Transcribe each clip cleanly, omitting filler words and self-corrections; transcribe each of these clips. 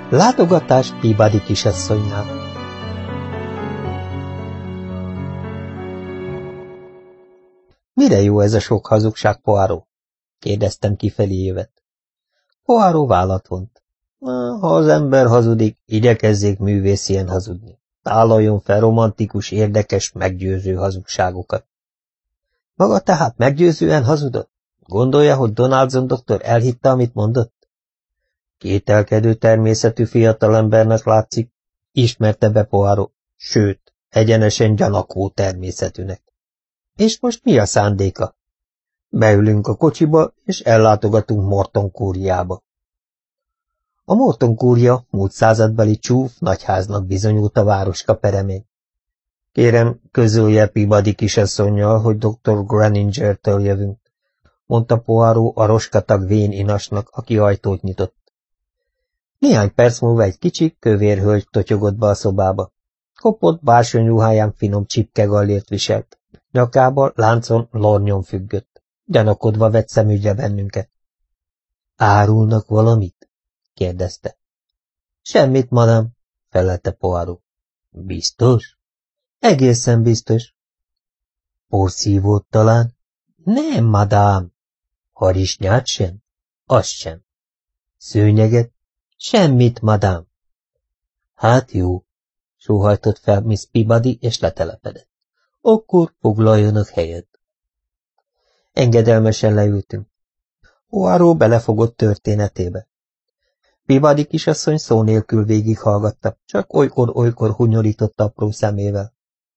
Látogatás Peabody kisasszonynál. Mire jó ez a sok hazugság, Poirot? Kérdeztem kifelé jövet. Poirot vállat vont. Ha az ember hazudik, igyekezzék művészien hazudni. Tálaljon fel romantikus, érdekes, meggyőző hazugságokat. Maga tehát meggyőzően hazudott? Gondolja, hogy Donaldson doktor elhitte, amit mondott? Kételkedő természetű fiatalembernek látszik, ismerte be Poirot, sőt, egyenesen gyanakvó természetűnek. És most mi a szándéka? Beülünk a kocsiba, és ellátogatunk Morton kúriába. A Morton kúria múlt századbeli csúf nagyháznak bizonyult a városka peremén. Kérem, közölje Peabody kisasszonnyal, hogy dr. Greninger-től jövünk, mondta Poirot a roskatag vén inasnak, aki ajtót nyitott. Néhány perc múlva egy kicsi, kövér hölgy totyogott be a szobába. Kopott bársonyruháján finom csipkegallért viselt. Nyakába láncon lornyon függött. Gyanakodva vett szemügyre bennünket. Árulnak valamit? kérdezte. Semmit, madám, felelte Poirot. Biztos? Egészen biztos. Porszívót talán? Nem, madám. Harisnyát sem? Azt sem. Szőnyeget? Semmit, madám. Hát jó, sóhajtott fel Miss Peabody, és letelepedett. Akkor foglaljanak helyet. Engedelmesen leültünk. Poirot belefogott történetébe. Peabody kisasszony szó nélkül végighallgatta, csak olykor hunyorított apró szemével.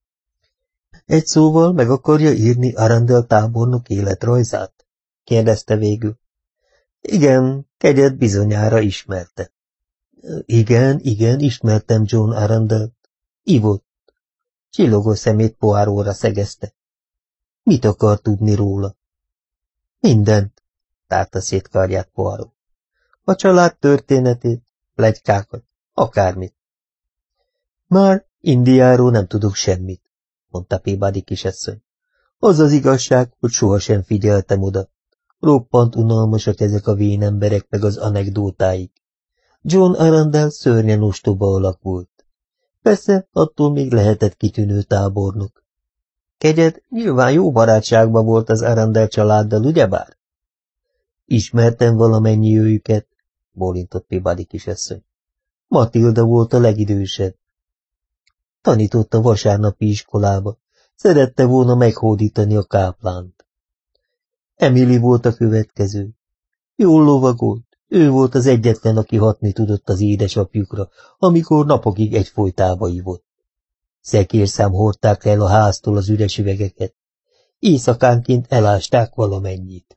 Egy szóval meg akarja írni Arundel tábornok életrajzát? kérdezte végül. Igen, kegyed bizonyára ismerte. Igen, ismertem John Arundelt. Ivott. Csillogó szemét Poirotra szegezte. Mit akar tudni róla? Mindent, tárta szét karját Poirot. A család történetét, pletykákat, akármit. Már Indiáról nem tudok semmit, mondta Peabody kisasszony. Az az igazság, hogy sohasem figyeltem oda. Roppant unalmasak ezek a vén emberek meg az anekdótáik. John Arundel szörnyen ostoba alak volt. Persze, attól még lehetett kitűnő tábornok. Kegyed nyilván jó barátságban volt az Arundel családdal, ugyebár? Ismertem valamennyi őjüket, bólintott Peabody kisasszony. Matilda volt a legidősebb. Tanított a vasárnapi iskolába. Szerette volna meghódítani a káplánt. Emily volt a következő. Jól lovagolt. Ő volt az egyetlen, aki hatni tudott az édesapjukra, amikor napokig egyfolytába ivott. Szekérszám hordták el a háztól az üres üvegeket. Éjszakánként elásták valamennyit.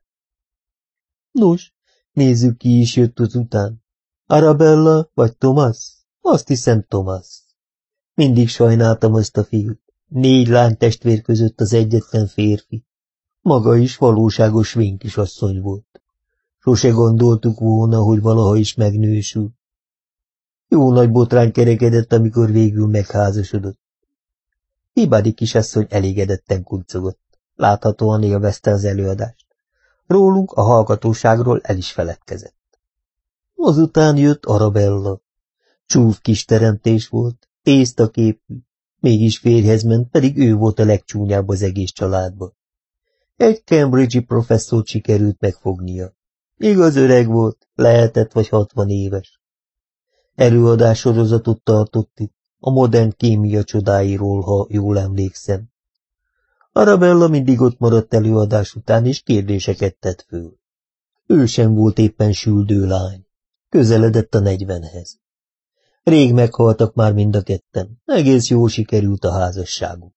Nos, nézzük, ki is jött azután. Arabella vagy Thomas? Azt hiszem, Thomas. Mindig sajnáltam ezt a fiút. 4 lánytestvér között az egyetlen férfi. Maga is valóságos vénkisasszony volt. Sose gondoltuk volna, hogy valaha is megnősül. Jó nagy botrány kerekedett, amikor végül megházasodott. Peabody kisasszony elégedetten kuncogott. Láthatóan élvezte az előadást. Rólunk a hallgatóságról el is feledkezett. Azután jött Arabella. Csúf kis teremtés volt, tésztaképű. Mégis férjhez ment, pedig ő volt a legcsúnyább az egész családban. Egy Cambridge-i professzort sikerült megfognia. Igaz öreg volt, lehetett vagy 60 éves. Előadássorozatot tartott itt, a modern kémia csodáiról, ha jól emlékszem. Arabella mindig ott maradt előadás után, és kérdéseket tett föl. Ő sem volt éppen süldő lány. Közeledett a 40-hez. Rég meghaltak már mind a ketten, egész jól sikerült a házasságuk.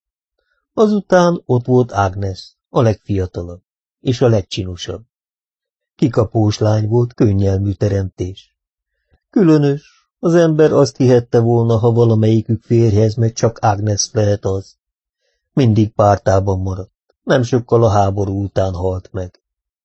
Azután ott volt Agnes, a legfiatalabb, és a legcsinosabb. Kikapós lány volt, könnyelmű teremtés. Különös, az ember azt hihette volna, ha valamelyikük férjhez megy, csak Agnes lehet az. Mindig pártában maradt, nem sokkal a háború után halt meg.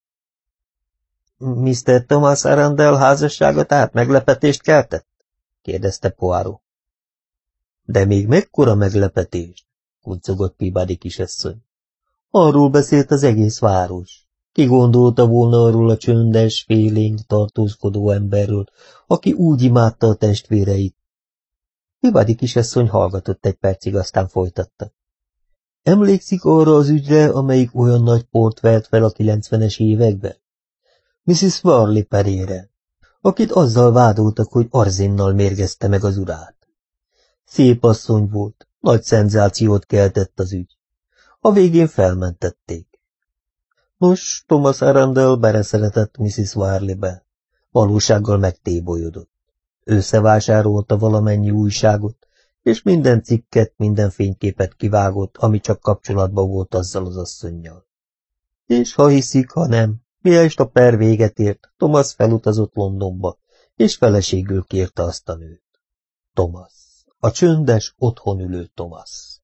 Mr. Thomas Arundel házassága tehát meglepetést keltett? kérdezte Poirot. De még mekkora meglepetést? Kuncogott Peabody kisasszony. Arról beszélt az egész város. Ki gondolta volna arról a csöndes, félénk, tartózkodó emberről, aki úgy imádta a testvéreit? Peabody kisasszony hallgatott egy percig, aztán folytatta. Emlékszik arra az ügyre, amelyik olyan nagy port vert fel a 90-es években? Mrs. Varley perére, akit azzal vádoltak, hogy arzénnal mérgezte meg az urát. Szép asszony volt, nagy szenzációt keltett az ügy. A végén felmentették. Nos, Thomas Arundel beleszeretett Mrs. Varley-be. Valósággal megtébolyodott. Összevásárolta valamennyi újságot, és minden cikket, minden fényképet kivágott, ami csak kapcsolatban volt azzal az asszonnyal. És ha hiszik, ha nem, mielőtt a per véget ért, Thomas felutazott Londonba, és feleségül kérte azt a nőt. Thomas. A csöndes, otthon ülő Thomas.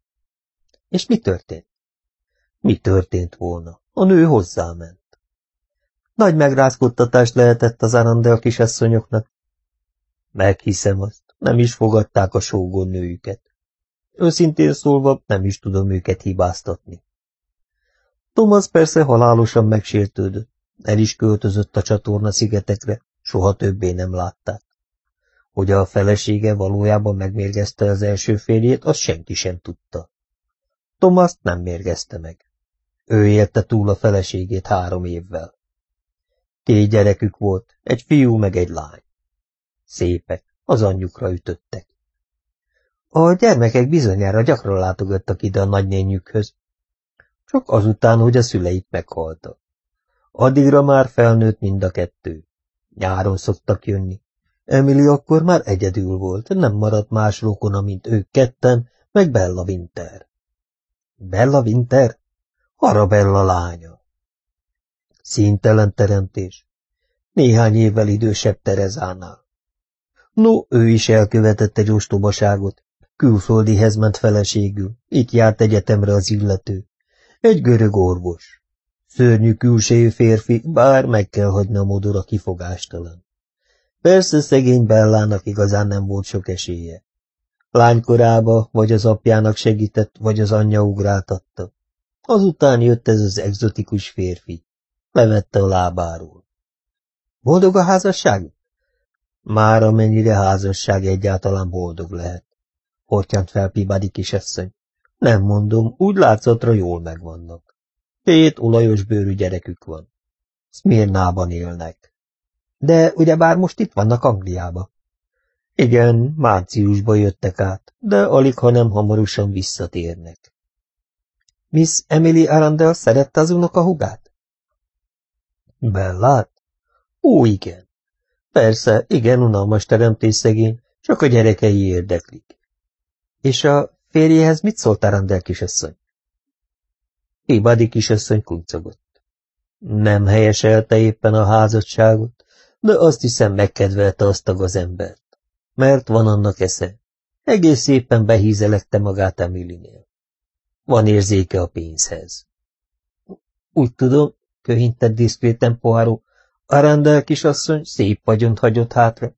És mi történt? Mi történt volna? A nő hozzáment. Nagy megrázkodtatást lehetett az Arundel kisasszonyoknak. Meghiszem azt, nem is fogadták a sógornőjüket. Őszintén szólva nem is tudom őket hibáztatni. Thomas persze halálosan megsértődött, el is költözött a csatorna szigetekre, soha többé nem látták. Hogy a felesége valójában megmérgezte az első férjét, azt senki sem tudta. Thomas nem mérgezte meg. Ő élte túl a feleségét 3 évvel. 2 gyerekük volt, egy fiú meg egy lány. Szépek, az anyjukra ütöttek. A gyermekek bizonyára gyakran látogattak ide a nagynényükhöz. Csak azután, hogy a szüleik meghaltak. Addigra már felnőtt mind a 2. Nyáron szoktak jönni. Emily akkor már egyedül volt, nem maradt más rokona, mint ők ketten, meg Bella Winter. Bella Winter? Arabella lánya. Színtelen teremtés. Néhány évvel idősebb Terezánál. No, ő is elkövetett egy ostobaságot. Külföldihez ment feleségül, itt járt egyetemre az illető. Egy görög orvos. Szörnyű külsejű férfi, bár meg kell hagyni a modora kifogástalan. Persze szegény Bellának igazán nem volt sok esélye. Lánykorába vagy az apjának segített, vagy az anyja ugráltatta. Azután jött ez az egzotikus férfi. Levette a lábáról. Boldog a házasság? Már amennyire házasság egyáltalán boldog lehet. Hortyant fel Peabody kisasszony. Nem mondom, úgy látszatra jól megvannak. 2 olajos bőrű gyerekük van. Szmirnában élnek. De ugyebár most itt vannak Angliába. Igen, márciusban jöttek át, de alig, ha nem hamarosan visszatérnek. Miss Emily Arundel szerette az unokahúgát? Bellát? Ó, igen. Persze, igen, unalmas teremtés szegény, csak a gyerekei érdeklik. És a férjéhez mit szólt Arundel kisasszony? Peabody kisasszony kuncogott. Nem helyeselte éppen a házasságot, de azt hiszem megkedvelte azt a gazembert. Mert van annak esze. Egész szépen behízelekte magát Emilynél. Van érzéke a pénzhez. Úgy tudom, köhintett diszkréten Poirot, Arundel kisasszony szép vagyont hagyott hátra.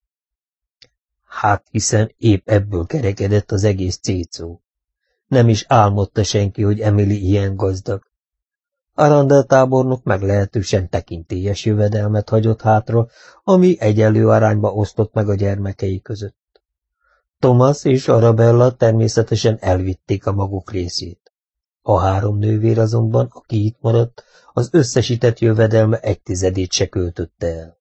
Hát hiszen épp ebből kerekedett az egész cécó. Nem is álmodta senki, hogy Emily ilyen gazdag. Arundel tábornok meglehetősen tekintélyes jövedelmet hagyott hátra, ami egyenlő arányba osztott meg a gyermekei között. Thomas és Arabella természetesen elvitték a maguk részét. A 3 nővér azonban, aki itt maradt, az összesített jövedelme 1/10 se költötte el.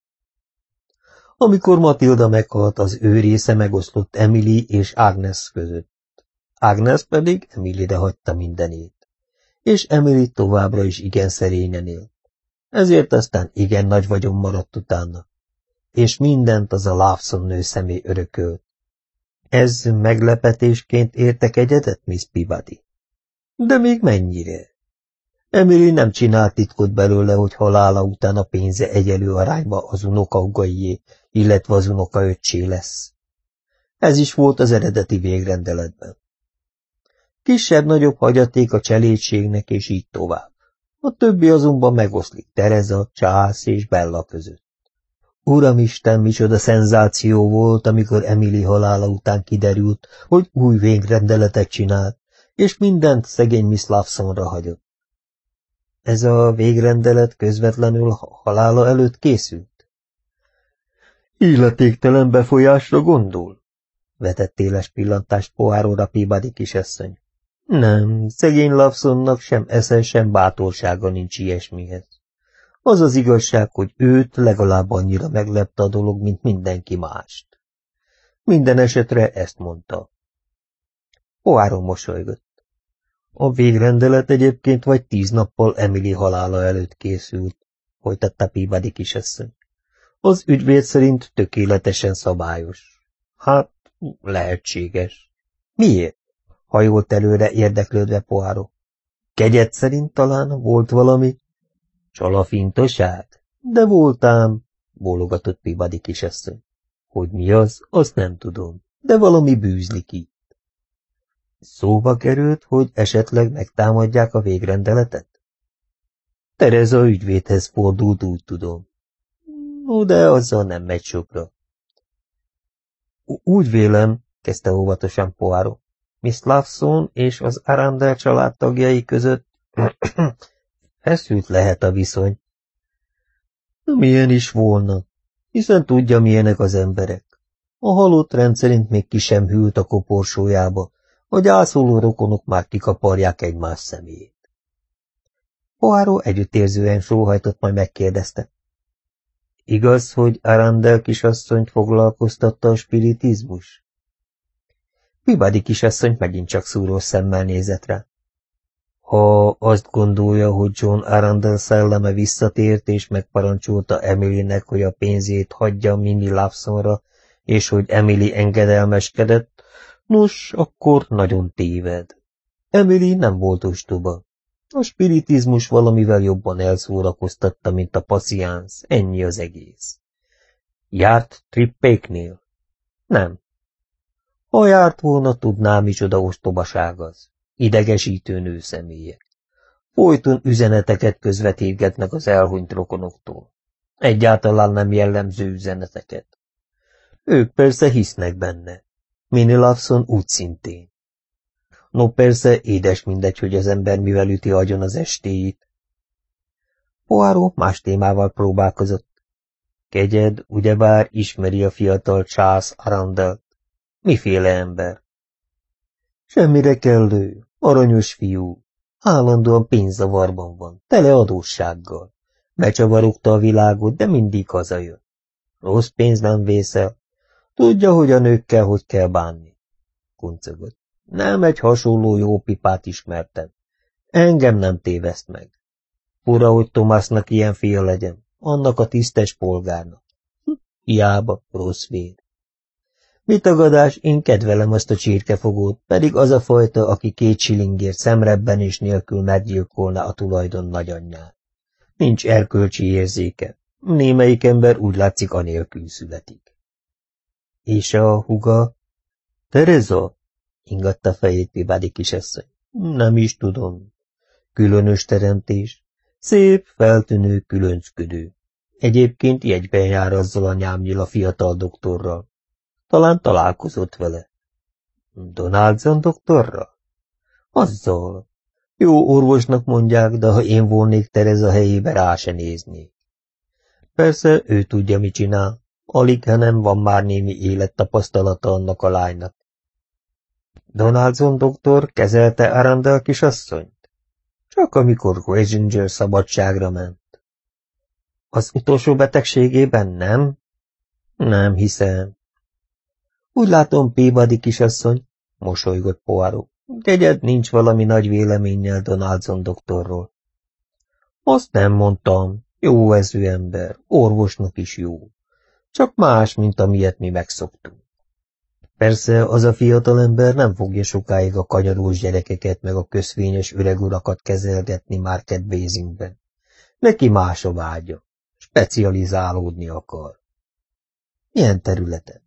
Amikor Matilda meghalt, az ő része megoszlott Emily és Agnes között. Agnes pedig Emilyre hagyta mindenét. És Emily továbbra is igen szerényen élt. Ezért aztán igen nagy vagyon maradt utána. És mindent az a Lawson nő személy örökölt. Ez meglepetésként értek egyedet, Miss Peabody? De még mennyire? Emily nem csinált titkot belőle, hogy halála után a pénze egyelő arányba az unokahúgaié, illetve az unokaöccsé lesz. Ez is volt az eredeti végrendeletben. Kisebb-nagyobb hagyaték a cselédségnek, és így tovább. A többi azonban megoszlik Tereza, Charles és Bella között. Uramisten, micsoda szenzáció volt, amikor Emily halála után kiderült, hogy új végrendeletet csinált, és mindent szegény Miss Lawsonra hagyott. Ez a végrendelet közvetlenül halála előtt készült? Illetéktelen befolyásra gondol? Vetett éles pillantást Poirot-ra Peabody kisasszony. Nem, szegény Lawsonnak sem esze, sem bátorsága nincs ilyesmihez. Az az igazság, hogy őt legalább annyira meglepte a dolog, mint mindenki mást. Minden esetre ezt mondta. Poirot mosolygott. A végrendelet egyébként vagy 10 nappal Emily halála előtt készült, folytatta Peabody kisasszony. Az ügyvéd szerint tökéletesen szabályos. Hát, lehetséges. Miért? Hajolt előre érdeklődve Poirot. Kegyed szerint talán volt valami? Csalafintoság? De voltám, bólogatott Peabody kisasszony. Hogy mi az, azt nem tudom, de valami bűzlik itt. Szóba került, hogy esetleg megtámadják a végrendeletet? Tereza ügyvédhez fordult, úgy tudom. No, de azzal nem megy sokra. Úgy vélem, kezdte óvatosan Poirot, Miss Lawson és az Arundel család tagjai között feszült lehet a viszony. Milyen is volna, hiszen tudja, milyenek az emberek. A halott rendszerint még ki sem hűlt a koporsójába, a gyászoló rokonok már kikaparják egymás személyét. Poirot együttérzően sóhajtott, majd megkérdezte. Igaz, hogy Arundel kisasszonyt foglalkoztatta a spiritizmus? Peabody kisasszony megint csak szúrós szemmel nézett rá. Ha azt gondolja, hogy John Arundel szelleme visszatért, és megparancsolta Emilynek, hogy a pénzét hagyja Minnie Lawsonra, és hogy Emily engedelmeskedett, nos, akkor nagyon téved. Emily nem volt ostoba. A spiritizmus valamivel jobban elszórakoztatta, mint a passziánsz, ennyi az egész. Járt Trippéknél? Nem. Ha járt volna, tudná, micsoda ostobaság az. Idegesítő nőszemélyek. Folyton üzeneteket közvetítgetnek az elhunyt rokonoktól. Egyáltalán nem jellemző üzeneteket. Ők persze hisznek benne. Minnie Lawson úgy szintén. No persze, édes mindegy, hogy az ember mivel üti agyon az estéit. Poirot más témával próbálkozott. Kegyed, ugyebár ismeri a fiatal Charles Arundelt. Miféle ember? Semmire kellő, aranyos fiú. Állandóan pénzzavarban van, tele adóssággal. Becsavarogta a világot, de mindig hazajön. Rossz pénz nem vészel. Tudja, hogy a nőkkel hogy kell bánni. Kuncogott. Nem egy hasonló jó pipát ismertem. Engem nem téveszt meg. Fura, hogy Thomasnak ilyen fia legyen, annak a tisztes polgárnak. Hiába, rossz vér. Mi tagadás, én kedvelem azt a csirkefogót, pedig az a fajta, aki 2 shillingért szemrebbenés nélkül meggyilkolna a tulajdon nagyanyját. Nincs erkölcsi érzéke. Némelyik ember úgy látszik anélkül születik. És a húga? Tereza? Ingatta fejét Peabody kisasszony. Nem is tudom. Különös teremtés. Szép, feltűnő, különcködő. Egyébként jegyben jár azzal a nyámnyil a fiatal doktorral. Talán találkozott vele. Donaldson doktorral? Azzal. Jó orvosnak mondják, de ha én volnék Tereza helyébe, rá se néznék. Persze, ő tudja, mit csinál. Alig, hanem van már némi élettapasztalata annak a lánynak. Donaldson doktor kezelte Arundel kisasszonyt? Csak amikor Granger szabadságra ment. Az utolsó betegségében nem? Nem hiszem. Úgy látom, Peabody kisasszony, mosolygott Poirot. Kegyed nincs valami nagy véleménnyel Donaldson doktorról. Azt nem mondtam. Jó ezű ember, orvosnak is jó. Csak más, mint amilyet mi megszoktunk. Persze az a fiatalember nem fogja sokáig a kanyarós gyerekeket meg a közvényes öregurakat kezelgetni Market Basingben. Neki más a vágya. Specializálódni akar. Milyen területen?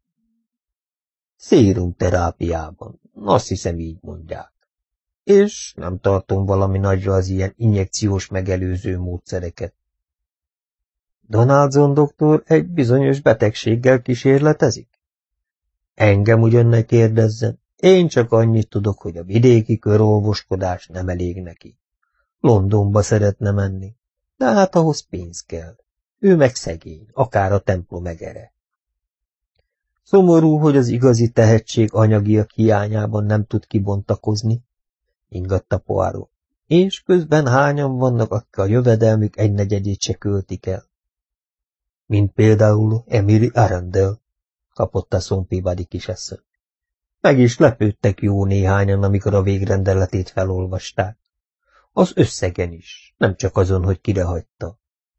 Szérumterápiában. Azt hiszem, így mondják. És nem tartom valami nagyra az ilyen injekciós megelőző módszereket. Donaldson doktor egy bizonyos betegséggel kísérletezik? Engem ugyan ne kérdezzen. Én csak annyit tudok, hogy a vidéki körorvoskodás nem elég neki. Londonba szeretne menni, de hát ahhoz pénz kell. Ő meg szegény, akár a templom egere. Szomorú, hogy az igazi tehetség anyagiak hiányában nem tud kibontakozni, ingatta Poirot. És közben hányan vannak, akik a jövedelmük egynegyedét se költik el. Mint például Emily Arundel, kapott a Peabody kisasszony. Meg is lepődtek jó néhányan, amikor a végrendeletét felolvasták. Az összegen is, nem csak azon, hogy kire hagyta.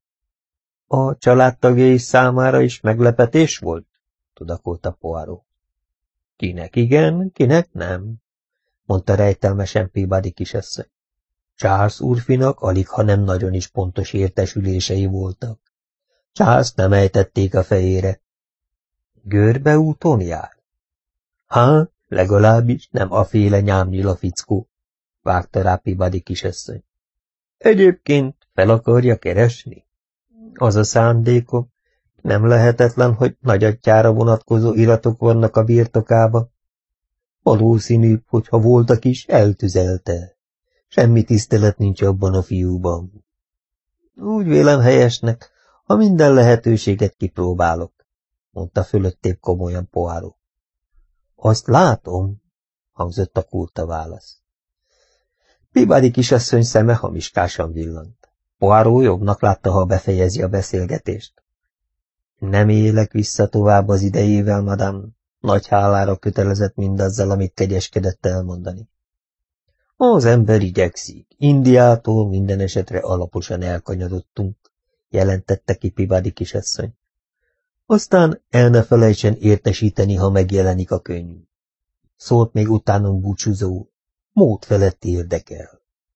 A családtagjai számára is meglepetés volt? Tudakolta Poirot. Kinek igen, kinek nem, mondta rejtelmesen Peabody kisasszony. Charles úrfinak alig, ha nem nagyon is pontos értesülései voltak. Charles nem ejtették a fejére. Görbe úton jár? Há, legalábbis nem aféle nyámnyila fickó, vágta rá Peabody kisasszony. Egyébként fel akarja keresni? Az a szándékom, nem lehetetlen, hogy nagyatyjára vonatkozó iratok vannak a birtokába. Valószínűbb, hogyha voltak is, eltüzelte. Semmi tisztelet nincs abban a fiúban. Úgy vélem helyesnek, ha minden lehetőséget kipróbálok, mondta fölöttébb komolyan Poirot. Azt látom, hangzott a kurta válasz. Peabody kisasszony szeme hamiskásan villant. Poirot jobbnak látta, ha befejezi a beszélgetést. Nem élek vissza tovább az idejével, madame. Nagy hálára kötelezett mindazzal, amit kegyeskedett elmondani. Az ember igyekszik. Indiától minden esetre alaposan elkanyarodtunk, jelentette ki Peabody kisasszony. Aztán el ne felejtsen értesíteni, ha megjelenik a könyv. Szólt még utánunk búcsúzó, mód felett érdekel.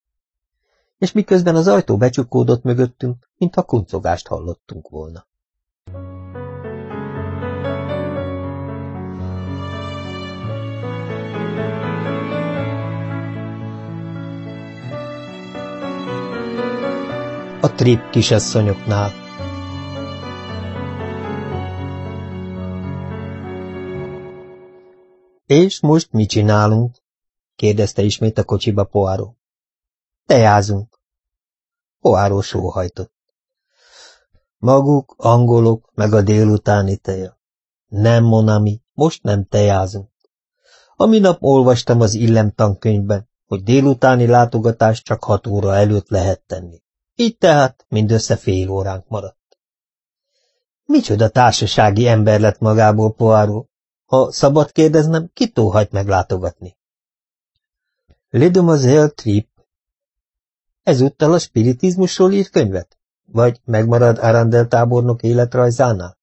És miközben az ajtó becsukódott mögöttünk, mintha kuncogást hallottunk volna. A Tripp kisasszonyoknál. És most mit csinálunk? Kérdezte ismét a kocsiba Poirot. Tejázunk. Poirot sóhajtott. Maguk, angolok, meg a délutáni teja. Nem, mon ami, most nem tejázunk. A minap olvastam az illemtankönyvben, hogy délutáni látogatást csak 6 óra előtt lehet tenni. Így tehát mindössze fél óránk maradt. Micsoda társasági ember lett magából Poirot? Ha szabad kérdeznem, kit óhajt meglátogatni? Le Demoiselle Tripp. Ezúttal a spiritizmusról írt könyvet? Vagy megmarad Arundel tábornok életrajzánál?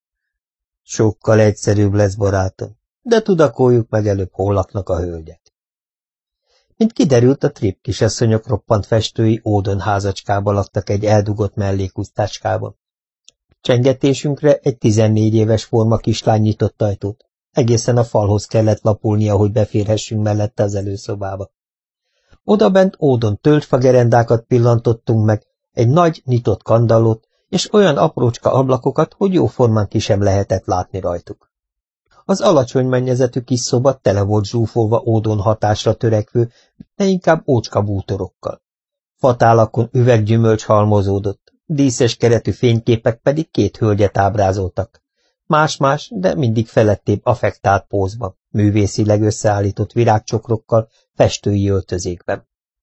Sokkal egyszerűbb lesz, barátom, de tudakoljuk meg előbb, hol laknak a hölgyek. Mint kiderült, a Tripp kisasszonyok roppant festői Ódon házacskába laktak egy eldugott mellékusztáskában. Csengetésünkre egy 14 éves forma kislány nyitott ajtót. Egészen a falhoz kellett lapulnia, hogy beférhessünk mellette az előszobába. Odabent Ódon tölgyfagerendákat pillantottunk meg, egy nagy, nyitott kandallót, és olyan aprócska ablakokat, hogy jóformán ki sem lehetett látni rajtuk. Az alacsony mennyezetű kis szoba tele volt zsúfolva Ódon hatásra törekvő, de inkább ócska bútorokkal. Fatálakon üveggyümölcs halmozódott, díszes keretű fényképek pedig 2 hölgyet ábrázoltak. Más-más, de mindig felettébb affektált pózban, művészileg összeállított virágcsokrokkal, festői öltözékben.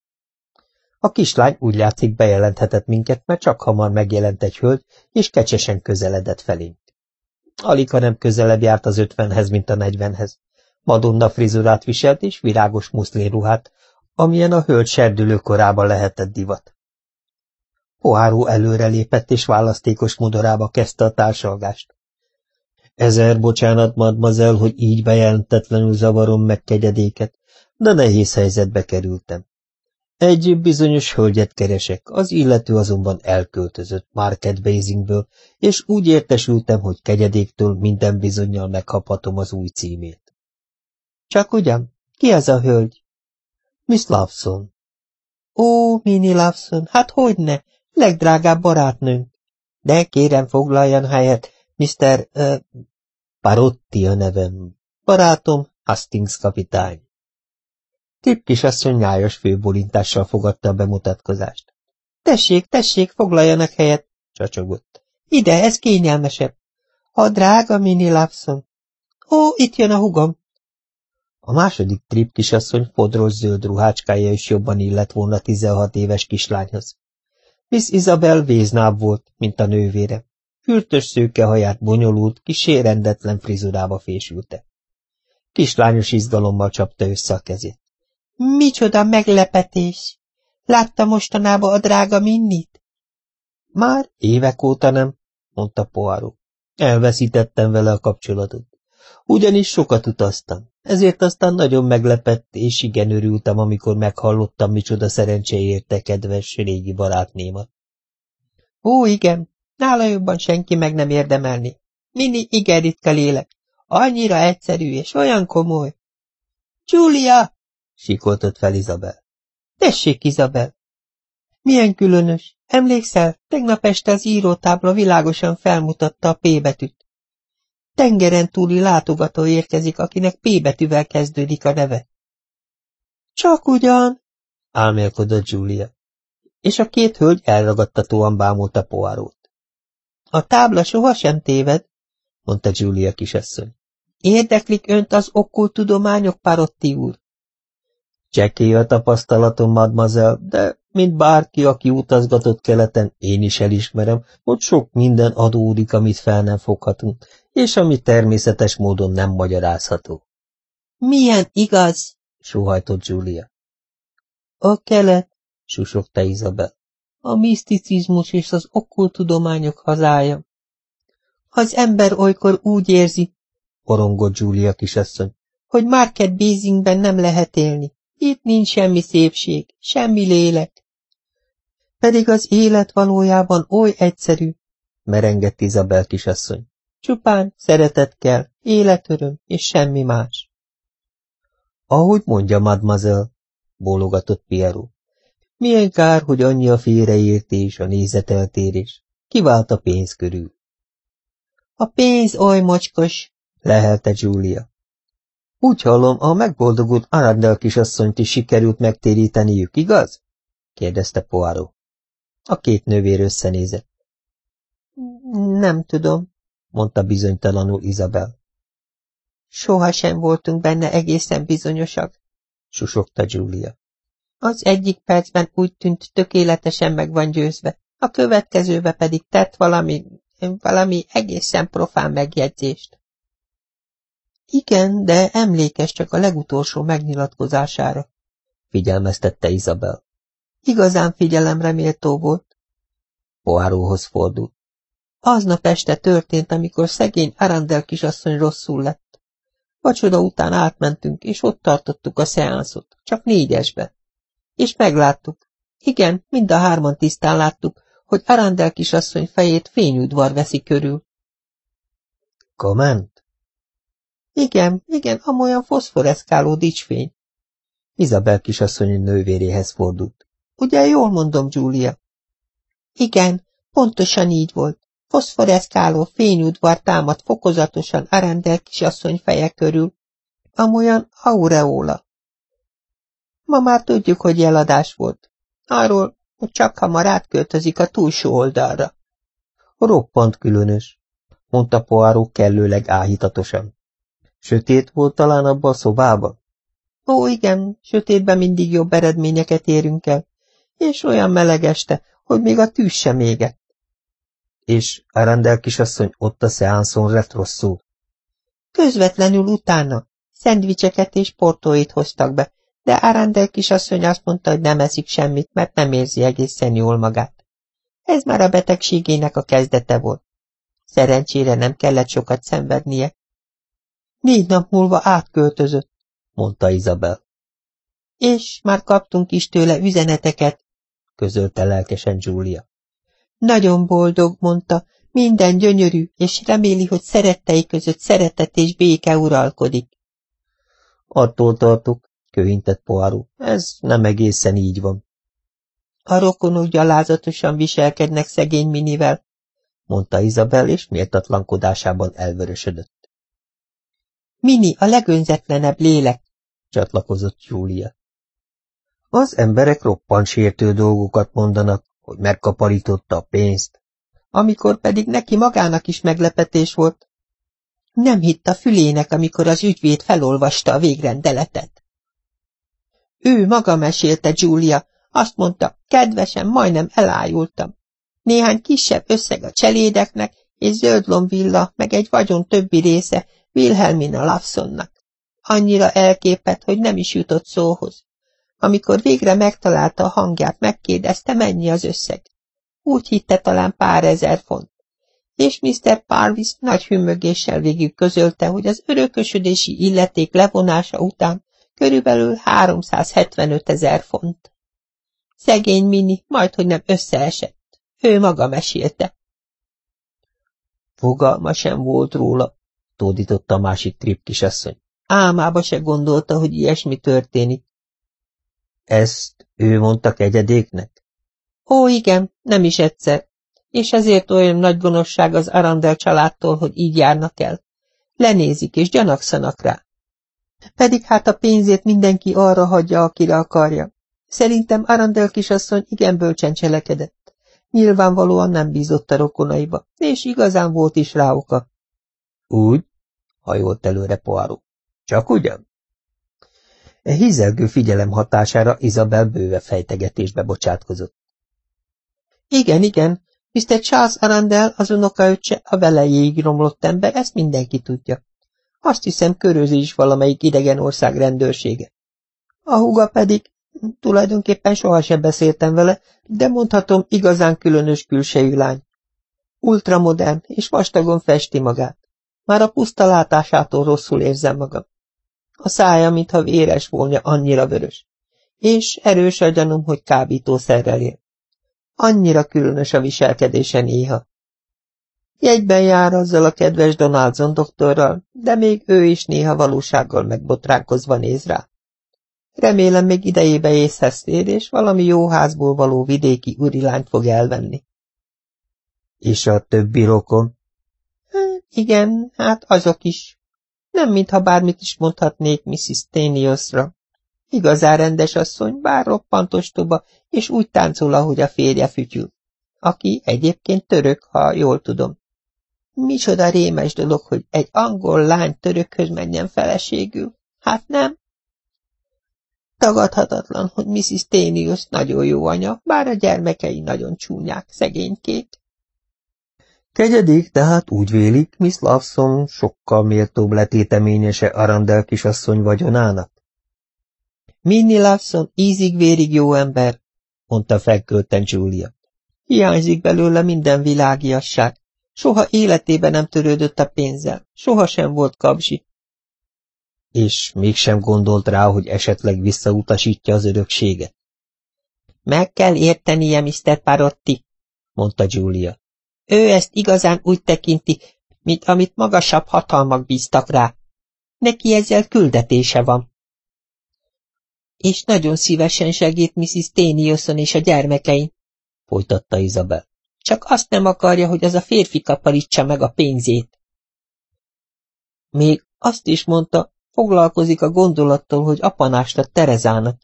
A kislány úgy látszik bejelenthetett minket, mert csak hamar megjelent egy hölgy, és kecsesen közeledett felénk. Alig, ha nem közelebb járt az 50-hez, mint a 40-hez. Madonna frizurát viselt és virágos muszlinruhát, amilyen a hölgy serdülő korában lehetett divat. Poirot előrelépett, és választékos modorába kezdte a társalgást. 1000 bocsánat, mademoiselle, hogy így bejelentetlenül zavarom meg kegyedéket, de nehéz helyzetbe kerültem. Egy bizonyos hölgyet keresek, az illető azonban elköltözött Market Basingből, és úgy értesültem, hogy kegyedéktől minden bizonnyal megkaphatom az új címét. Csak ugyan? Ki ez a hölgy? Miss Lawson. Ó, Minnie Lawson, hát hogyne, legdrágább barátnőnk. De kérem, foglaljan helyet, Mr. Parotti a nevem. Barátom, Hastings kapitány. Tripp kisasszony nyájas főbolintással fogadta a bemutatkozást. Tessék, tessék, foglaljanak helyet, csacsogott. Ide, ez kényelmesebb. A drága Minnie Lawson. Ó, itt jön a hugom. A második Tripp kisasszony fodros zöld ruhácskája is jobban illett volna 16 éves kislányhoz. Miss Isabel véznább volt, mint a nővére. Fürtös szőke haját bonyolult, kissé rendetlen frizurába fésülte. Kislányos izgalommal csapta össze a kezét. Micsoda meglepetés! Látta mostanában a drága Minnit? Már évek óta nem, mondta Poirot. Elveszítettem vele a kapcsolatot. Ugyanis sokat utaztam, ezért aztán nagyon meglepett, és igen örültem, amikor meghallottam, micsoda szerencse érte kedves régi barátnémat. Ó, igen, nála jobban senki meg nem érdemelni. Minnie igen ritka lélek, annyira egyszerű és olyan komoly. Julia! Sikoltott fel Isabel. Tessék, Isabel! Milyen különös. Emlékszel, tegnap este az írótábla világosan felmutatta a P betűt. Tengeren túli látogató érkezik, akinek P betűvel kezdődik a neve. Csak ugyan, álmélkodott Julia, és a két hölgy elragadtatóan bámulta Poirotot. A tábla sohasem téved, mondta Julia kisasszony. Érdeklik önt az okkult tudományok, Parotti úr? Csekély a tapasztalatom, mademoiselle, de mint bárki, aki utazgatott keleten, én is elismerem, hogy sok minden adódik, amit fel nem foghatunk, és ami természetes módon nem magyarázható. Milyen igaz? Sóhajtott Julia. A kelet, susogta Isabel. A miszticizmus és az okkult tudományok hazája. Az ember olykor úgy érzi, orongott Julia kisasszony, hogy Market Basingben nem lehet élni. Itt nincs semmi szépség, semmi lélek. Pedig az élet valójában oly egyszerű, merengett Isabel kisasszony. Csupán szeretet kell, életöröm és semmi más. Ahogy mondja, mademoiselle, bólogatott Poirot. Milyen kár, hogy annyi a félreértés, a nézeteltérés. Kivált a pénz körül. A pénz oly mocskos, lehelte Julia. Úgy hallom, a megboldogult Arundel kisasszonyt is sikerült megtéríteniük, igaz? kérdezte Poirot. A két nővér összenézett. Nem tudom, mondta bizonytalanul Isabel. Sohasem voltunk benne egészen bizonyosak, susogta Julia. Az egyik percben úgy tűnt, tökéletesen meg van győzve, a következőbe pedig tett valami egészen profán megjegyzést. Igen, de emlékezz csak a legutolsó megnyilatkozására, figyelmeztette Isabel. Igazán figyelemre méltó volt. Poirothoz fordult. Aznap este történt, amikor szegény Arundel kisasszony rosszul lett. Vacsora után átmentünk, és ott tartottuk a szeánszot, csak 4-esbe. És megláttuk. Igen, mind a 3 tisztán láttuk, hogy Arundel kisasszony fejét fényudvar veszi körül. Comment? Igen, amolyan foszforeszkáló dicsfény. Isabel kisasszony nővéréhez fordult. Ugye jól mondom, Julia? Igen, pontosan így volt. Foszforeszkáló fényudvar támad fokozatosan Arundel kisasszony feje körül. Amolyan aureóla. Ma már tudjuk, hogy jeladás volt. Arról, hogy csak hamar átköltözik a túlsó oldalra. Roppant különös, mondta Poirot kellőleg áhítatosan. Sötét volt talán abban a szobában? Ó, igen, sötétben mindig jobb eredményeket érünk el, és olyan meleg este, hogy még a tűz sem égett. És Arundel kisasszony ott a szeánszon lett rosszul? Közvetlenül utána. Szendvicseket és portóit hoztak be, de Arundel kisasszony azt mondta, hogy nem eszik semmit, mert nem érzi egészen jól magát. Ez már a betegségének a kezdete volt. Szerencsére nem kellett sokat szenvednie. 4 nap múlva átköltözött, mondta Isabel. És már kaptunk is tőle üzeneteket, közölte lelkesen Julia. Nagyon boldog, mondta, minden gyönyörű, és reméli, hogy szerettei között szeretet és béke uralkodik. Attól tartok, köhintett Poirot, ez nem egészen így van. A rokonok gyalázatosan viselkednek szegény Minivel, mondta Isabel, és méltatlankodásában elvörösödött. Mini a legönzetlenebb lélek, csatlakozott Julia. Az emberek roppant sértő dolgokat mondanak, hogy megkaparította a pénzt, amikor pedig neki magának is meglepetés volt. Nem hitt a fülének, amikor az ügyvéd felolvasta a végrendeletet. Ő maga mesélte, Julia, azt mondta, kedvesen, majdnem elájultam. Néhány kisebb összeg a cselédeknek, és zöldlombvilla, meg egy vagyon többi része Wilhelmina Lawsonnak. Annyira elképett, hogy nem is jutott szóhoz. Amikor végre megtalálta a hangját, megkérdezte, mennyi az összeg. Úgy hitte talán pár ezer font. És Mr. Parvis nagy hümmögéssel végig közölte, hogy az örökösödési illeték levonása után körülbelül 375 000 font. Szegény Minnie majdhogy nem összeesett. Ő maga mesélte. Fogalma sem volt róla, tódította a másik Tripp kisasszony. Álmába se gondolta, hogy ilyesmi történik. Ezt ő mondta kegyedéknek? Ó, igen, nem is egyszer. És ezért olyan nagy gonoszság az Arundel családtól, hogy így járnak el. Lenézik és gyanakszanak rá. Pedig hát a pénzét mindenki arra hagyja, akire akarja. Szerintem Arundel kisasszony igen bölcsen cselekedett. Nyilvánvalóan nem bízott a rokonaiba, és igazán volt is rá oka. Úgy? Hajolt előre Poirot. Csak ugyan? E hízelgő figyelem hatására Isabel bőve fejtegetésbe bocsátkozott. Igen, igen, Mr. Charles Arundel, az unokaöccse, a velejéig romlott ember, ezt mindenki tudja. Azt hiszem, körözi is valamelyik idegen ország rendőrsége. A húga pedig, tulajdonképpen sohasem beszéltem vele, de mondhatom, igazán különös külsejű lány. Ultramodern, és vastagon festi magát. Már a puszta látásától rosszul érzem magam. A szája, mintha véres volna, annyira vörös. És erős a gyanúm, hogy kábítószerrel él. Annyira különös a viselkedése néha. Jegyben jár azzal a kedves Donaldson doktorral, de még ő is néha valósággal megbotránkozva néz rá. Remélem még idejébe észhez tér, és valami jó házból való vidéki urilányt fog elvenni. És a többi rokon? Igen, hát azok is. Nem mintha bármit is mondhatnék Mrs. Steniosra. Igazán rendes asszony, bár roppant ostoba, és úgy táncol, ahogy a férje fütyül. Aki egyébként török, ha jól tudom. Micsoda rémes dolog, hogy egy angol lány törökhöz menjen feleségül. Hát nem? Tagadhatatlan, hogy Mrs. Stenios nagyon jó anya, bár a gyermekei nagyon csúnyák, szegénykék. Kegyedék tehát úgy vélik, Miss Lawson sokkal méltóbb letéteményese Arundel kisasszony vagyonának? Minnie Lawson ízig-vérig jó ember, mondta felkölten Julia. Hiányzik belőle minden világiasság. Soha életében nem törődött a pénzzel, soha sem volt kabzsi. És mégsem gondolt rá, hogy esetleg visszautasítja az örökséget. Meg kell értenie, Mr. Parotti, mondta Julia. Ő ezt igazán úgy tekinti, mint amit magasabb hatalmak bíztak rá. Neki ezzel küldetése van. És nagyon szívesen segít Mrs. Stenioson és a gyermekein, folytatta Isabel. Csak azt nem akarja, hogy az a férfi kaparítsa meg a pénzét. Még azt is mondta, foglalkozik a gondolattal, hogy apanást ad Terezának.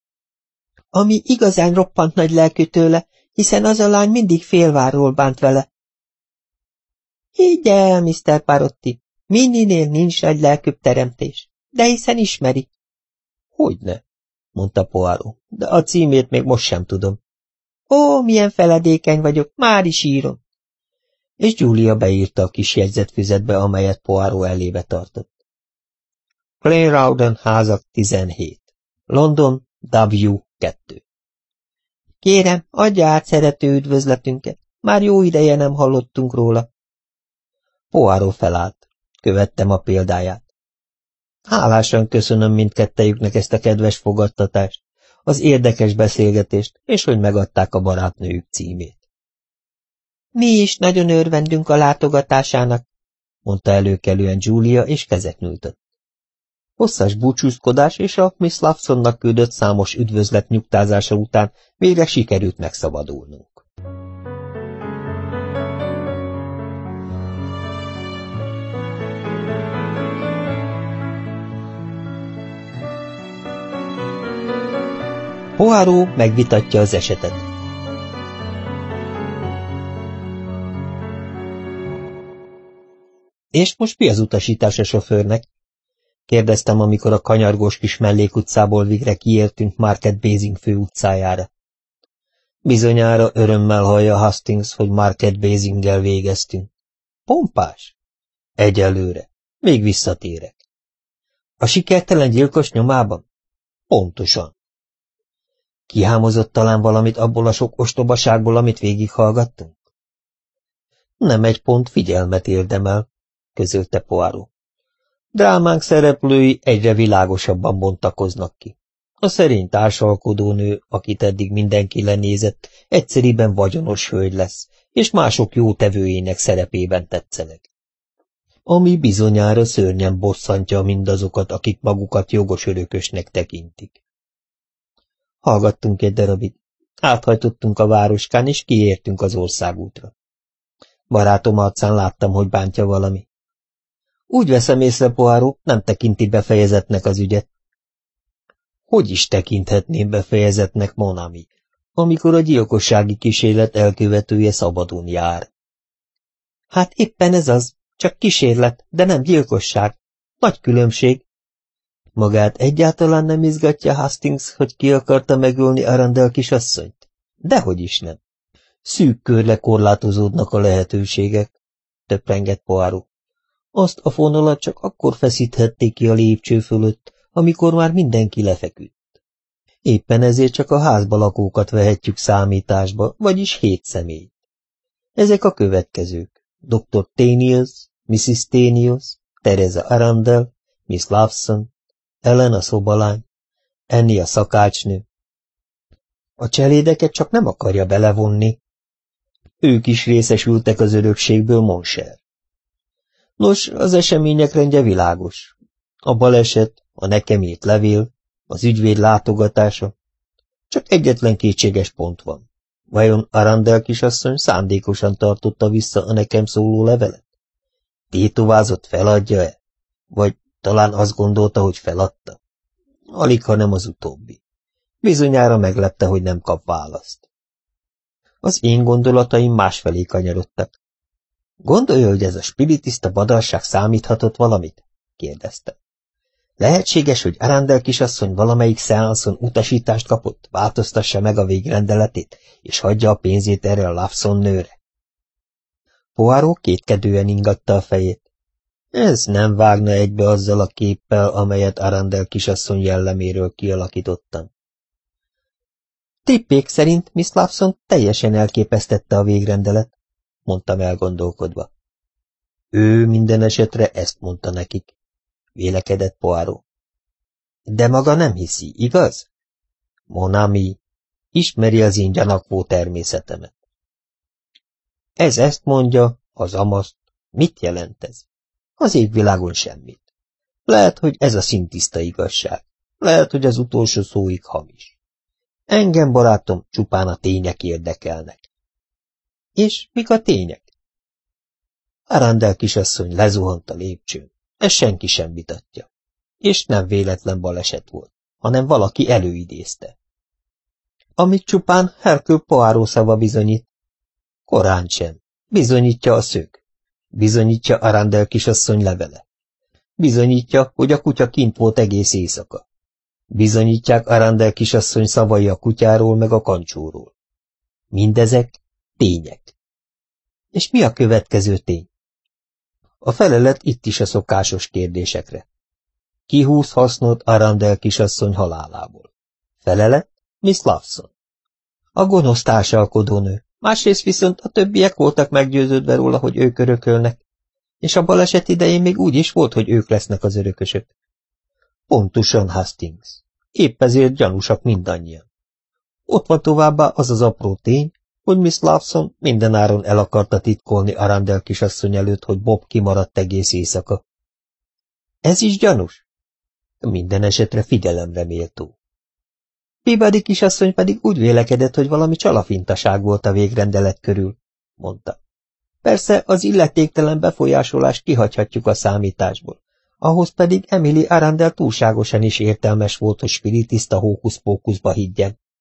Ami igazán roppant nagy lelkű tőle, hiszen az a lány mindig félvárról bánt vele. Higgy el, Mr. Parotti, Minninél nincs nagy lelkűbb teremtés, de hiszen ismeri. Hogyne, mondta Poirot, de a címét még most sem tudom. Ó, milyen feledékeny vagyok, már is írom. És Julia beírta a kis jegyzetfüzetbe, amelyet Poirot elébe tartott. Clay Rowden házak 17. London W2. Kérem, adja át szerető üdvözletünket. Már jó ideje nem hallottunk róla. Poirot felállt. Követtem a példáját. Hálásan köszönöm mindkettejüknek ezt a kedves fogadtatást, az érdekes beszélgetést, és hogy megadták a barátnőjük címét. Mi is nagyon örvendünk a látogatásának, mondta előkelően Julia, és kezet nyújtott. Hosszas búcsúzkodás és a Miss Lawsonnak küldött számos üdvözlet nyugtázása után végre sikerült megszabadulnunk. Poirot megvitatja az esetet. És most mi az utasítás a sofőrnek? Kérdeztem, amikor a kanyargós kis mellékutcából végre kiértünk Market Basing főutcájára. Bizonyára örömmel hallja Hastings, hogy Market Basinggel végeztünk. Pompás? Egyelőre. Még visszatérek. A sikertelen gyilkos nyomában? Pontosan. Kihámozott talán valamit abból a sok ostobaságból, amit végighallgattunk? Nem egy pont figyelmet érdemel, közölte Poirot. Drámánk szereplői egyre világosabban bontakoznak ki. A szerény társalkodónő, akit eddig mindenki lenézett, egyszeriben vagyonos hölgy lesz, és mások jótevőjének szerepében tetszeleg. Ami bizonyára szörnyen bosszantja mindazokat, akik magukat jogos örökösnek tekintik. Hallgattunk egy darabig, áthajtottunk a városkán, és kiértünk az országútra. Barátom arcán láttam, hogy bántja valami. Úgy veszem észre, Poirot, nem tekinti befejezetnek az ügyet. Hogy is tekinthetném befejezetnek, mon ami, amikor a gyilkossági kísérlet elkövetője szabadon jár? Hát éppen ez az, csak kísérlet, de nem gyilkosság. Nagy különbség. Magát egyáltalán nem izgatja Hastings, hogy ki akarta megölni Arundel kisasszonyt? Dehogy is nem. Szűk körre korlátozódnak a lehetőségek, töprengett Poirot. Azt a fonalat csak akkor feszíthették ki a lépcső fölött, amikor már mindenki lefeküdt. Éppen ezért csak a házba lakókat vehetjük számításba, vagyis 7 személyt. Ezek a következők: Dr. Teniers, Mrs. Teniers, Teresa Arundel, Miss Lawson, Ellen a szobalány, Annie a szakácsnő. A cselédeket csak nem akarja belevonni. Ők is részesültek az örökségből, mon cher. Nos, az események rendje világos. A baleset, a nekem írt levél, az ügyvéd látogatása. Csak egyetlen kétséges pont van. Vajon Arundel kisasszony szándékosan tartotta vissza a nekem szóló levelet? Tétovázott, feladja-e? Vagy talán azt gondolta, hogy feladta? Alig, ha nem az utóbbi. Bizonyára meglepte, hogy nem kap választ. Az én gondolataim másfelé kanyarodtak. Gondolja, hogy ez a spiritista badarság számíthatott valamit? Kérdezte. Lehetséges, hogy Arundel kisasszony valamelyik szeánszon utasítást kapott, változtassa meg a végrendeletét, és hagyja a pénzét erre a Lawson nőre? Poirot kétkedően ingatta a fejét. Ez nem vágna egybe azzal a képpel, amelyet Arundel kisasszony jelleméről kialakítottam. Tippék szerint Miss Lawson teljesen elképesztette a végrendelet, mondtam elgondolkodva. Ő minden esetre ezt mondta nekik, vélekedett Poirot. De maga nem hiszi, igaz? Mon ami, ismeri az én gyanakvó természetemet. Ez ezt mondja, az amaszt. Mit jelent ez? Az égvilágon semmit. Lehet, hogy ez a szintiszta igazság. Lehet, hogy az utolsó szóig hamis. Engem, barátom, csupán a tények érdekelnek. És mik a tények? Arundel kisasszony lezuhant a lépcsőn. Ezt senki sem vitatja. És nem véletlen baleset volt, hanem valaki előidézte. Amit csupán Hercule Poirot szava bizonyít. Korán sem. Bizonyítja a szög. Bizonyítja Arundel kisasszony levele. Bizonyítja, hogy a kutya kint volt egész éjszaka. Bizonyítják Arundel kisasszony szavai a kutyáról meg a kancsóról. Mindezek tények. És mi a következő tény? A felelet itt is a szokásos kérdésekre. Ki húz hasznot Arundel kisasszony halálából? Felelet? Miss Lawson. A gonosz társalkodónő. Másrészt viszont a többiek voltak meggyőződve róla, hogy ők örökölnek, és a baleset idején még úgy is volt, hogy ők lesznek az örökösök. Pontosan, Hastings. Épp ezért gyanúsak mindannyian. Ott van továbbá az az apró tény, hogy Miss Lawson mindenáron el akarta titkolni Arundel kisasszony előtt, hogy Bob kimaradt egész éjszaka. Ez is gyanús? Minden esetre figyelemre méltó. Peabody kisasszony pedig úgy vélekedett, hogy valami csalafintaság volt a végrendelet körül, mondta. Persze az illetéktelen befolyásolást kihagyhatjuk a számításból. Ahhoz pedig Emily Arundel túlságosan is értelmes volt, hogy spiritista hókuszpókuszba higgyen.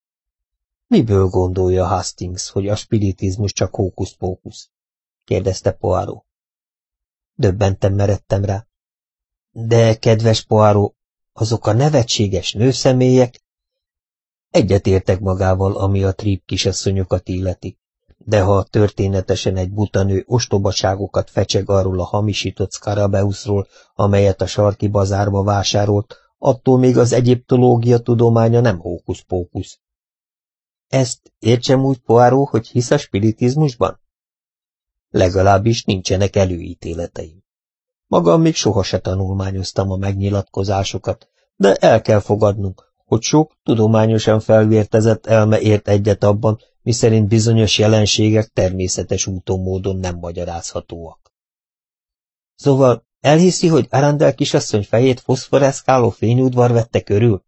Miből gondolja Hastings, hogy a spiritizmus csak hókusz-pókusz? kérdezte Poirot. Döbbenten meredtem rá. De, kedves Poirot, azok a nevetséges nőszemélyek? Egyetértek magával, ami a Tripp kisasszonyokat illeti, de ha történetesen egy buta nő ostobaságokat fecseg arról a hamisított Scarabeusról, amelyet a sarki bazárba vásárolt, attól még az egyiptológia tudománya nem hókusz-pókusz. Ezt értsem úgy, Poirot, hogy hisz a spiritizmusban? Legalábbis nincsenek előítéleteim. Magam még soha se tanulmányoztam a megnyilatkozásokat, de el kell fogadnunk, hogy sok tudományosan felvértezett elme ért egyet abban, miszerint bizonyos jelenségek természetes úton módon nem magyarázhatóak. Szóval elhiszi, hogy Arundel kisasszony fejét foszforeszkáló fényudvar vette körül?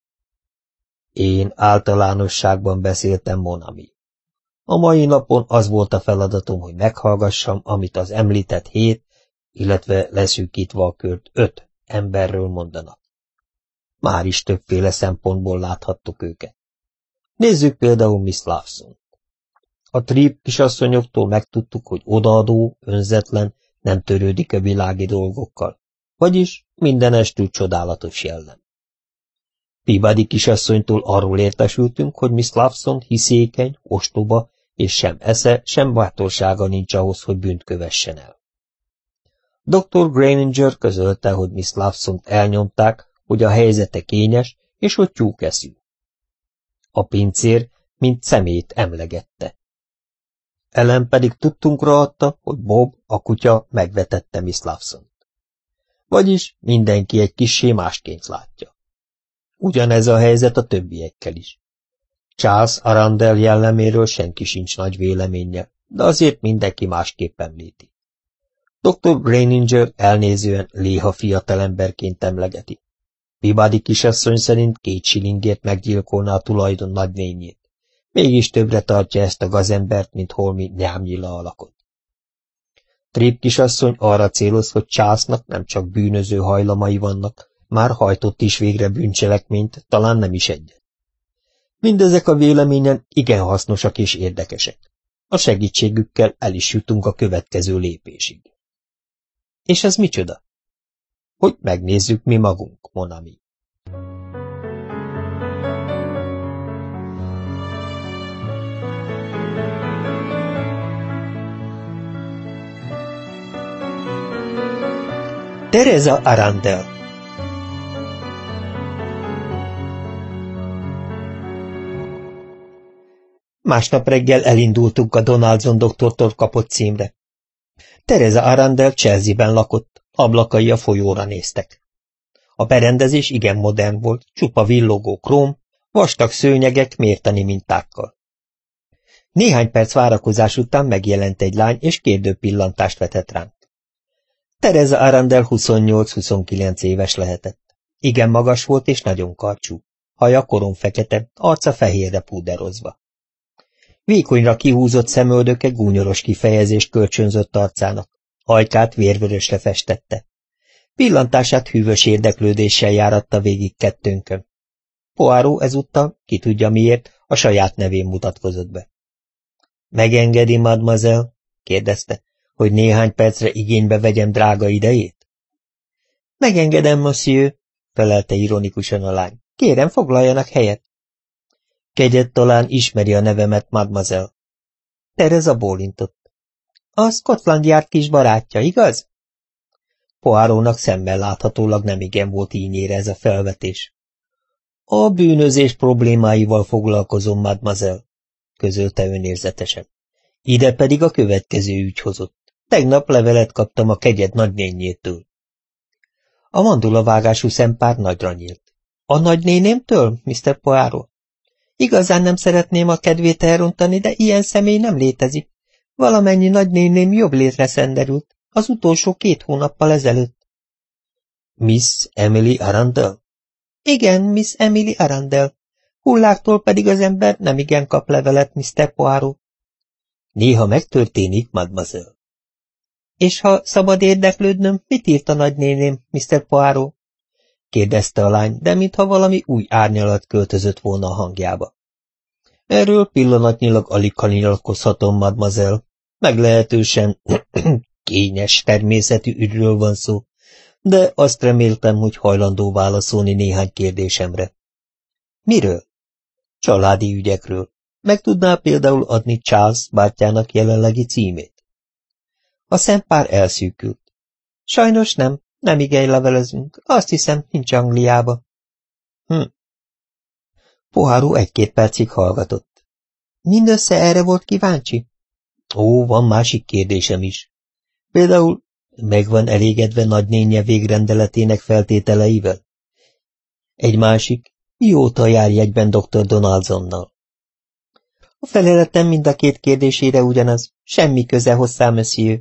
Én általánosságban beszéltem, mon ami. A mai napon az volt a feladatom, hogy meghallgassam, amit az említett 7, illetve leszűkítve a kört 5 emberről mondanak. Már is többféle szempontból láthattuk őket. Nézzük például Miss Lawson. A Tripp kisasszonyoktól megtudtuk, hogy odaadó, önzetlen, nem törődik a világi dolgokkal, vagyis mindenestül csodálatos jellem. Peabody kisasszonytól arról értesültünk, hogy Miss Lawson hiszékeny, ostoba, és sem esze, sem bátorsága nincs ahhoz, hogy bűnt kövessen el. Dr. Grainger közölte, hogy Miss Lawsont elnyomták, hogy a helyzete kényes, és hogy tyúkeszű. A pincér, mint szemét emlegette. Ellen pedig tudtunkra adta, hogy Bob, a kutya, megvetette Miss Lawsont. Vagyis mindenki egy kissé másként látja. Ugyanez a helyzet a többiekkel is. Charles Arundel jelleméről senki sincs nagy véleménnyel, de azért mindenki másképp említi. Dr. Grainger elnézően léha fiatalemberként emlegeti. Peabody kisasszony szerint 2 shillingért meggyilkolna a tulajdon nagynényét. Mégis többre tartja ezt a gazembert, mint holmi nyámnyila alakot. Tripp kisasszony arra céloz, hogy Charlesnak nem csak bűnöző hajlamai vannak, már hajtott is végre bűncselekményt, talán nem is egyet. Mindezek a véleményen igen hasznosak és érdekesek. A segítségükkel el is jutunk a következő lépésig. És ez micsoda? Hogy megnézzük mi magunk, mon ami. Teresa Arundel. Másnap reggel elindultunk a Donaldson doktortól kapott címre. Teresa Arundel Chelsea-ben lakott, ablakai a folyóra néztek. A berendezés igen modern volt, csupa villogó króm, vastag szőnyegek mértani mintákkal. Néhány perc várakozás után megjelent egy lány, és kérdőpillantást vetett ránk. Teresa Arundel 28-29 éves lehetett. Igen magas volt és nagyon karcsú. Haja koronfekete, arca fehérre púderozva. Vékonyra kihúzott szemöldöke gúnyoros kifejezést kölcsönzött arcának. Ajkát vérvörösre festette. Pillantását hűvös érdeklődéssel járatta végig kettőnkön. Poirot ezúttal, ki tudja miért, a saját nevén mutatkozott be. Megengedi, mademoiselle? kérdezte, hogy néhány percre igénybe vegyem drága idejét? Megengedem, monsieur, felelte ironikusan a lány. Kérem, foglaljanak helyet. Kegyed talán ismeri a nevemet, mademoiselle. Teresa bólintott. A Scotland Yard kis barátja, igaz? Poirotnak szemmel láthatólag nemigen volt ínyére ez a felvetés. A bűnözés problémáival foglalkozom, mademoiselle, közölte önérzetesen. Ide pedig a következő ügy hozott. Tegnap levelet kaptam a kegyed nagynényétől. A mandulavágású szempár nagyra nyílt. A nagynénémtől, Mr. Poirot? Igazán nem szeretném a kedvét elrontani, de ilyen személy nem létezik. Valamennyi nagynéném jobb létre szenderült, az utolsó 2 hónappal ezelőtt. Miss Emily Arundel? Igen, Miss Emily Arundel. Hulláktól pedig az ember nem igen kap levelet, Mr. Poirot. Néha megtörténik, mademoiselle. És ha szabad érdeklődnöm, mit írt a nagynéném, Mr. Poirot? kérdezte a lány, de mintha valami új árnyalat költözött volna a hangjába. Erről pillanatnyilag alig nyilatkozhatom, mademoiselle. Meglehetősen kényes természetű ügyről van szó, de azt reméltem, hogy hajlandó válaszolni néhány kérdésemre. Miről? Családi ügyekről. Meg tudná például adni Charles bátyjának jelenlegi címét? A szempár elszűkült. Sajnos nem igen levelezünk. Azt hiszem, nincs Angliába. Poirot 1-2 percig hallgatott. Mindössze erre volt kíváncsi? Ó, van másik kérdésem is. Például meg van elégedve nagynénye végrendeletének feltételeivel? Egy másik, mióta jár jegyben dr. Donaldsonnal? A feleletem mind a 2 kérdésére ugyanaz, semmi köze hozzá, monsieur.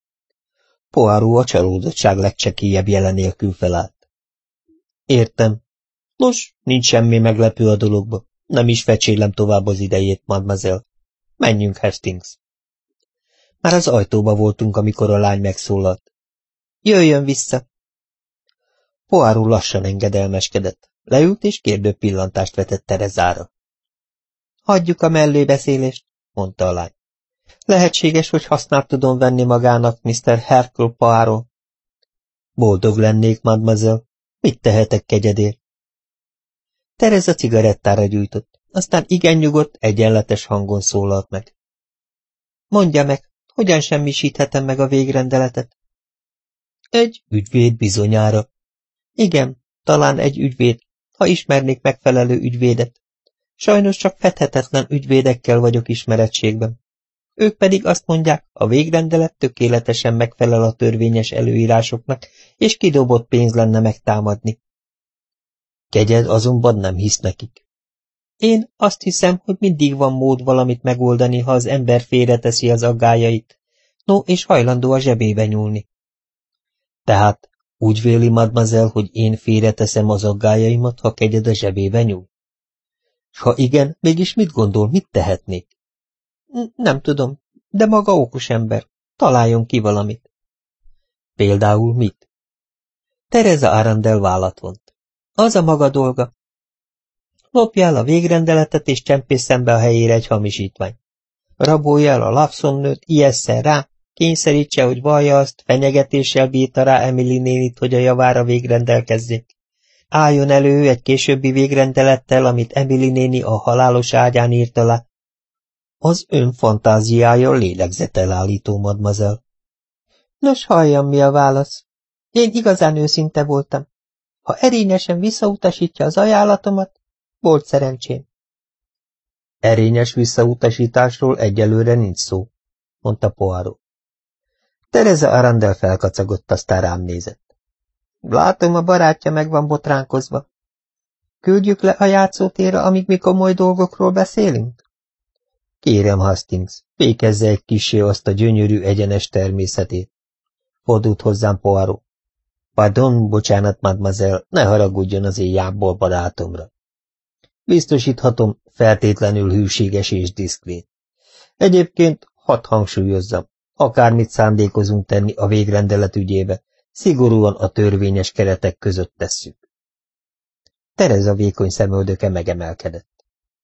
Poirot a csalódottság legcsekélyebb jele nélkül felállt. Értem. Nos, nincs semmi meglepő a dologba. Nem is fecsélem tovább az idejét, mademoiselle. Menjünk, Hastings. Már az ajtóba voltunk, amikor a lány megszólalt. Jöjjön vissza! Poirot lassan engedelmeskedett. Leült és kérdő pillantást vetett Terezára. Hagyjuk a mellébeszélést, mondta a lány. Lehetséges, hogy hasznát tudom venni magának, Mr. Hercule Poirot. Boldog lennék, mademoiselle. Mit tehetek kegyedért? Tereza cigarettára gyújtott, aztán igen nyugodt, egyenletes hangon szólalt meg. Mondja meg, hogyan semmisíthetem meg a végrendeletet? Egy ügyvéd bizonyára. Igen, talán egy ügyvéd, ha ismernék megfelelő ügyvédet. Sajnos csak fedhetetlen ügyvédekkel vagyok ismerettségben. Ők pedig azt mondják, a végrendelet tökéletesen megfelel a törvényes előírásoknak, és kidobott pénz lenne megtámadni. Kegyed azonban nem hisz nekik. Én azt hiszem, hogy mindig van mód valamit megoldani, ha az ember félreteszi az aggályait, no, és hajlandó a zsebébe nyúlni. Tehát úgy véli, mademoiselle, hogy én félreteszem az aggályaimat, ha kegyed a zsebébe nyúl? S ha igen, mégis mit gondol, mit tehetnék? Nem tudom, de maga okos ember. Találjon ki valamit. Például mit? Tereza Arundel vállat vont. Az a maga dolga. Lopja el a végrendeletet, és csempészen be a helyére egy hamisítvány. Rabolja el a Lawson-nőt, ijesszen rá, kényszerítse, hogy vallja azt, fenyegetéssel bírta rá Emily nénit, hogy a javára végrendelkezzék. Álljon elő egy későbbi végrendelettel, amit Emily néni a halálos ágyán írt alá. Az ön fantáziája lélegzetelállító, mademoiselle. Nos, halljam, mi a válasz. Én igazán őszinte voltam. Ha erényesen visszautasítja az ajánlatomat, volt szerencsém. Erényes visszautasításról egyelőre nincs szó, mondta Poirot. Tereza Arundel felkacagott, aztán rám nézett. Látom, a barátja meg van botránkozva. Küldjük le a játszótérre, amíg mi komoly dolgokról beszélünk? Kérem, Hastings, fékezze egy kissé azt a gyönyörű, egyenes természetét. Fordult hozzám Poirot. Pardon, bocsánat, mademoiselle, ne haragudjon az én jából barátomra. Biztosíthatom, feltétlenül hűséges és diszkrét. Egyébként hadd hangsúlyozzam, akármit szándékozunk tenni a végrendelet ügyébe, szigorúan a törvényes keretek között tesszük. Tereza vékony szemöldöke megemelkedett.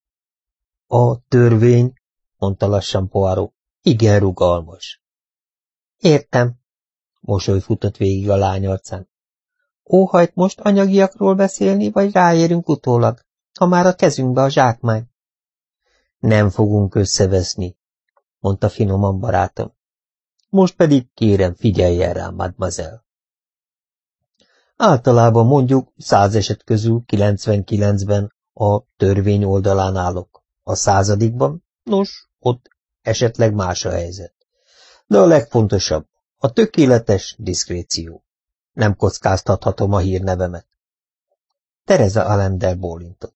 A törvény, mondta lassan Poirot, igen rugalmas. Értem, mosoly futott végig a lány arcán. Óhajt most anyagiakról beszélni, vagy ráérünk utólag, ha már a kezünkbe a zsákmány? Nem fogunk összeveszni, mondta finoman barátom. Most pedig kérem, figyeljen rám, mademoiselle. Általában mondjuk 100 eset közül 99-ben a törvény oldalán állok. A 100-ban, nos, ott esetleg más a helyzet. De a legfontosabb, a tökéletes diszkréció. Nem kockáztathatom a hírnevemet. Tereza Arundel bólintott.